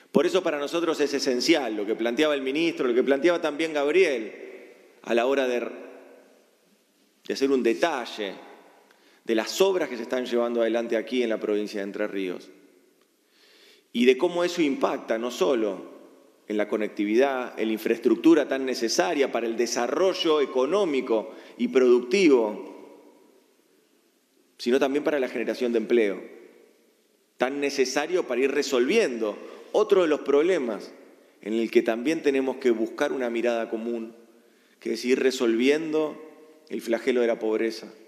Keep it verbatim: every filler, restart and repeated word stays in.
Por eso para nosotros es esencial lo que planteaba el ministro, lo que planteaba también Gabriel, a la hora de, de hacer un detalle de las obras que se están llevando adelante aquí en la provincia de Entre Ríos y de cómo eso impacta no solo en la conectividad, en la infraestructura tan necesaria para el desarrollo económico y productivo, sino también para la generación de empleo, tan necesario para ir resolviendo otro de los problemas en el que también tenemos que buscar una mirada común, que es ir resolviendo el flagelo de la pobreza,